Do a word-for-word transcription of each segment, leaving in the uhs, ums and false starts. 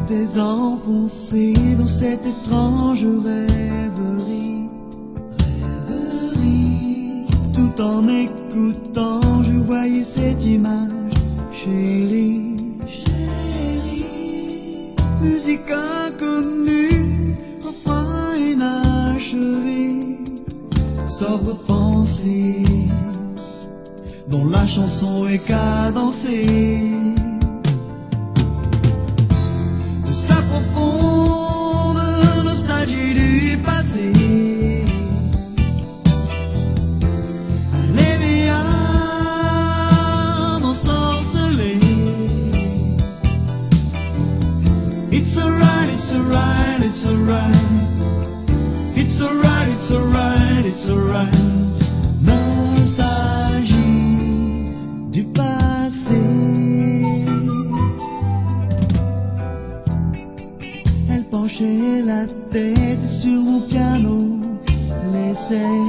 Désenfoncé dans cette étrange rêverie, rêverie. Tout en écoutant, je voyais cette image, chérie, chérie. Musique inconnue, refrain inachevé, sobre pensée, dont la chanson est cadencée. Sa profonde nostalgie du passé, allez mes âmes ensorcelées. It's alright, it's alright, it's alright. It's alright, it's alright, it's alright. Nostalgie du passé. Pencher la tête sur mon piano, laissez,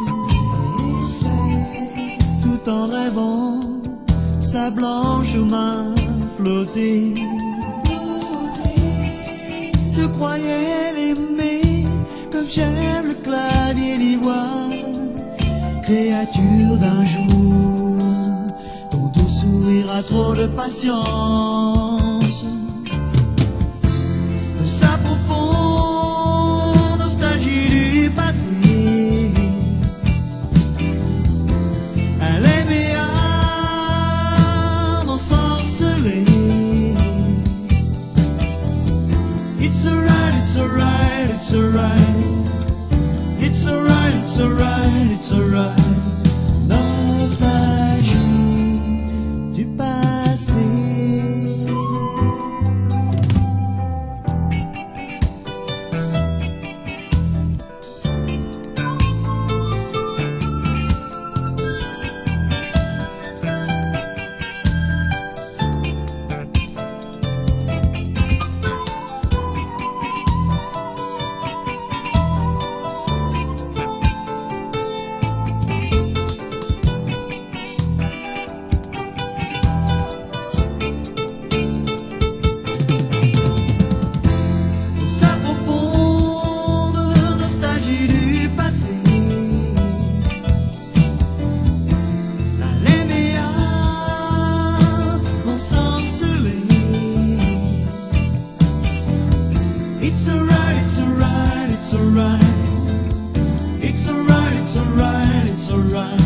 laissez, tout en rêvant sa blanche main flotter, flotter. Je croyais l'aimer comme j'aime le clavier d'ivoire, créature d'un jour, ton doux sourire a trop de patience. Sa profonde nostalgie du passé, elle est mes âmes ensorcelées. It's alright, it's alright, it's alright. It's alright, it's alright, it's alright. Nostalgie du passé. It's alright, it's alright, it's alright. It's alright, it's alright, it's alright.